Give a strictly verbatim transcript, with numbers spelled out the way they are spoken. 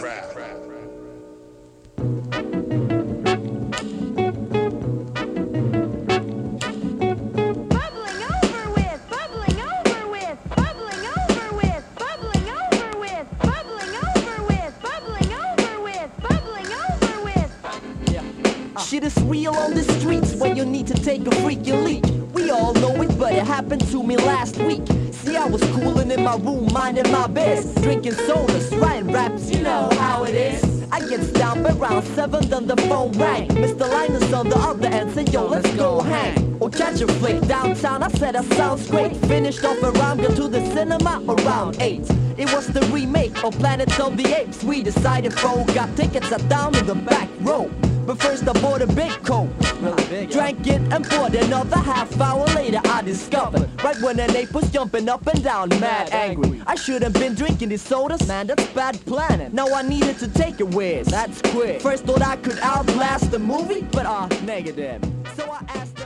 Shit is real on the streets when you need to take a freaking leak. We all know it, but it happened to me last week. See, I was cooling in my room, minding my biz, drinking sodas, writing raps, you know how it is. I get down around seven, then the phone rang. Mister Linus on the other end said, yo, let's go hang or catch a flick downtown. I said, that sounds great. Finished off around, go to the cinema around eight. It was the remake of Planet of the Apes. We decided, bro, got tickets at down in the back row. But first I bought a big coke, really big, drank it and bought another. Half hour later I discovered, right when an ape was jumping up and down, mad angry. I shouldn't been drinking these sodas, man, that's bad planning. Now I needed to take a whiz, that's quick. First thought I could outlast the movie, but uh, negative. So I asked